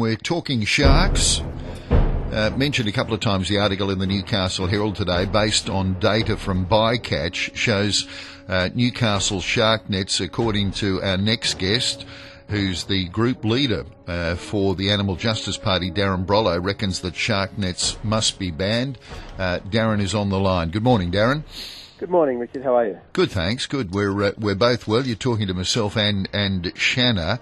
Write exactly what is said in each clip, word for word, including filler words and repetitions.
We're talking sharks. Uh, mentioned a couple of times the article in the Newcastle Herald today, based on data from Bycatch, shows uh, Newcastle shark nets, according to our next guest, who's the group leader uh, for the Animal Justice Party, Darren Brollo, reckons that shark nets must be banned. Uh, Darren is on the line. Good morning, Darren. Good morning, Richard. How are you? Good, thanks. Good. We're uh, we're both well. You're talking to myself and and Shanna.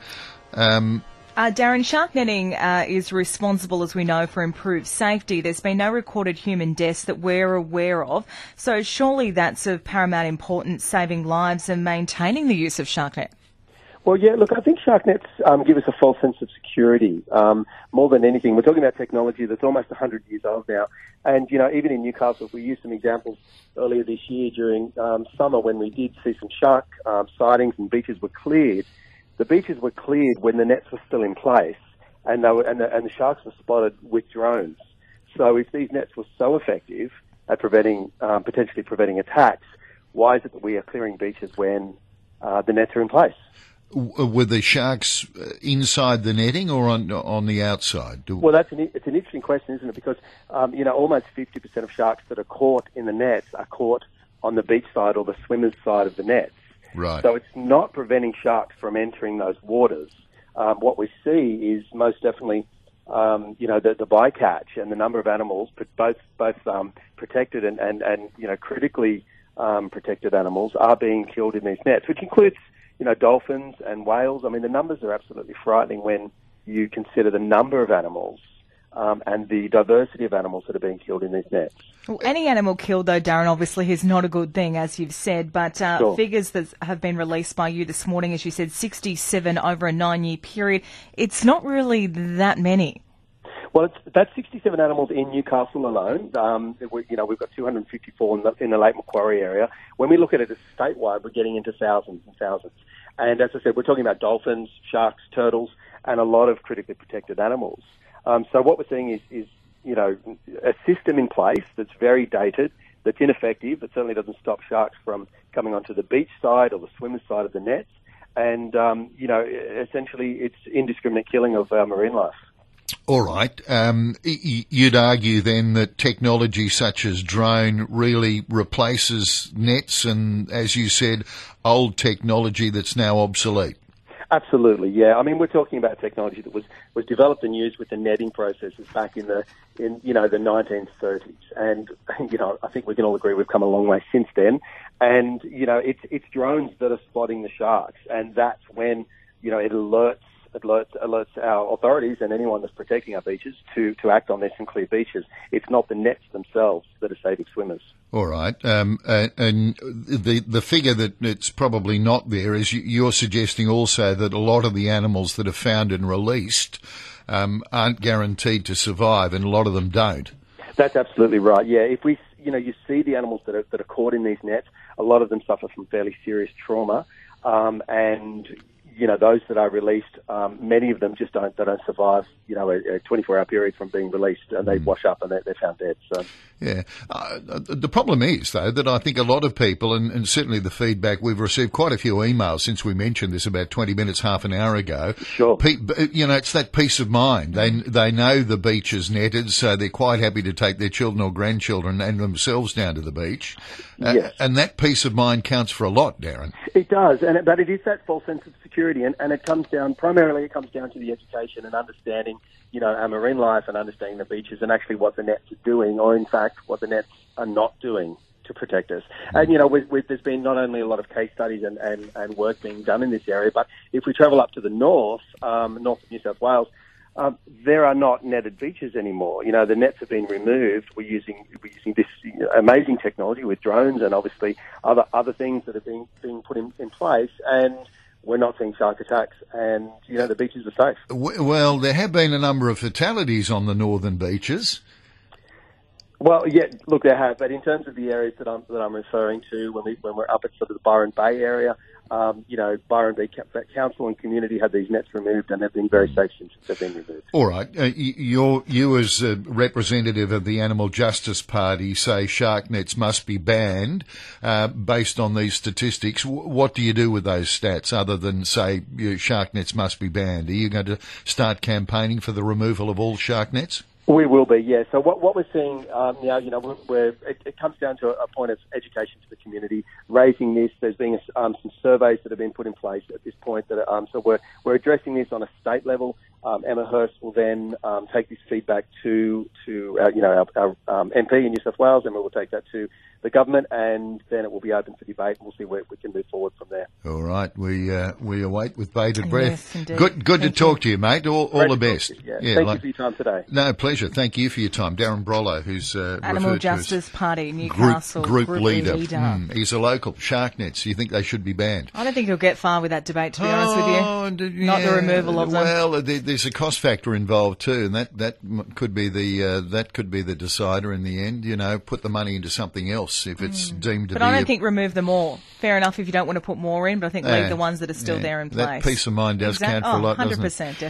Um, Uh, Darren, shark netting uh, is responsible, as we know, for improved safety. There's been no recorded human deaths that we're aware of. So surely that's of paramount importance, saving lives and maintaining the use of shark net. Well, yeah, look, I think shark nets um, give us a false sense of security. Um, more than anything, we're talking about technology that's almost one hundred years old now. And, you know, even in Newcastle, we used some examples earlier this year during um, summer when we did see some shark um, sightings and beaches were cleared. The beaches were cleared when the nets were still in place, and they were, and, the, and the sharks were spotted with drones. So if these nets were so effective at preventing, um, potentially preventing attacks, why is it that we are clearing beaches when uh, the nets are in place? Were the sharks inside the netting or on on the outside? Do well, that's an, it's an interesting question, isn't it? Because um, you know, almost fifty percent of sharks that are caught in the nets are caught on the beach side or the swimmer's side of the nets. Right. So it's not preventing sharks from entering those waters. Um, what we see is most definitely, um, you know, the, the bycatch and the number of animals, both both um, protected and, and, and you know critically um, protected animals, are being killed in these nets, which includes you know dolphins and whales. I mean, the numbers are absolutely frightening when you consider the number of animals um, and the diversity of animals that are being killed in these nets. Well, any animal killed, though, Darren, obviously is not a good thing, as you've said, but uh, Sure. figures that have been released by you this morning, as you said, sixty-seven over a nine-year period, it's not really that many. Well, it's, that's sixty-seven animals in Newcastle alone. Um, we, you know, we've got two hundred fifty-four in the, in the Lake Macquarie area. When we look at it as statewide, we're getting into thousands and thousands. And as I said, we're talking about dolphins, sharks, turtles, and a lot of critically protected animals. Um, so what we're seeing is, is, you know, a system in place that's very dated, that's ineffective, that certainly doesn't stop sharks from coming onto the beach side or the swimmer's side of the nets. And, um, you know, essentially it's indiscriminate killing of our marine life. All right. Um, y- you'd argue then that technology such as drone really replaces nets and, as you said, old technology that's now obsolete. Absolutely, yeah. I mean, we're talking about technology that was, was developed and used with the netting processes back in the in you know the nineteen thirties, and you know I think we can all agree we've come a long way since then. And you know it's it's drones that are spotting the sharks, and that's when you know it alerts alerts alerts our authorities and anyone that's protecting our beaches to to act on this and clear beaches. It's not the nets themselves that are saving swimmers. All right. Um, uh, and the the figure that it's probably not there is you, you're suggesting also that a lot of the animals that are found and released um, aren't guaranteed to survive, and a lot of them don't. That's absolutely right. Yeah, if we, you know, you see the animals that are that are caught in these nets, a lot of them suffer from fairly serious trauma, um, and you know, those that are released, um, many of them just don't, they don't survive, you know, a, a twenty-four hour period from being released, and they mm. wash up and they're, they're found dead. So, yeah. Uh, the problem is, though, that I think a lot of people, and, and certainly the feedback, we've received quite a few emails since we mentioned this about twenty minutes, half an hour ago. Sure. Pe- you know, it's that peace of mind. They, they know the beach is netted, so they're quite happy to take their children or grandchildren and themselves down to the beach. Uh, yes. And that peace of mind counts for a lot, Darren. It does, and it, but it is that false sense of security, and, and it comes down, primarily it comes down to the education and understanding, you know, our marine life and understanding the beaches and actually what the nets are doing, or in fact, what the nets are not doing to protect us. And, you know, we, we, there's been not only a lot of case studies and, and, and work being done in this area, but if we travel up to the north, um, north of New South Wales, Um, there are not netted beaches anymore. You know, the nets have been removed. We're using we're using this amazing technology with drones and obviously other other things that are being being put in, in place, and we're not seeing shark attacks. And you know, the beaches are safe. Well, there have been a number of fatalities on the northern beaches. Well, yeah, look, there have. But in terms of the areas that I'm that I'm referring to, when we when we're up at sort of the Byron Bay area, um, you know, Byron Bay Council and community had these nets removed, and they've been very safe since they've been removed. All right. Uh, you're, you as a representative of the Animal Justice Party say shark nets must be banned uh, based on these statistics. W- what do you do with those stats other than say you know, shark nets must be banned? Are you going to start campaigning for the removal of all shark nets? We will be, yeah. So what, what we're seeing um, now, you know, we're, we're, it, it comes down to a, a point of education to the community, raising this. There's been a, um, some surveys that have been put in place at this point. That are, um, so we're we're addressing this on a state level. Um, Emma Hurst will then um, take this feedback to to our, you know our, our um, M P in New South Wales, and we will take that to the government, and then it will be open for debate, and we'll see where we can move forward from there. All right, we uh, we await with bated breath. Yes, good good Thank to talk you. to you, mate. All, all the best. Yeah. Yeah, Thank like, you for your time today. No, pleasure. Thank you for your time. Darren Brollo, who's uh, Animal referred Justice to as Party, Newcastle group, group, group leader. leader. Mm, he's a local. Shark nets. You think they should be banned? I don't think he'll get far with that debate, to be honest with you. Oh, d- Not yeah. the removal of them. Well, there, there's a cost factor involved too, and that that m- could be the uh, that could be the decider in the end. You know, put the money into something else if it's Mm. deemed to But be. I don't a, think remove them all. Fair enough if you don't want to put more in, but I think leave Yeah, the ones that are still yeah. there in That place. peace of mind does Exact- count for a oh, lot, doesn't it? one hundred percent, definitely.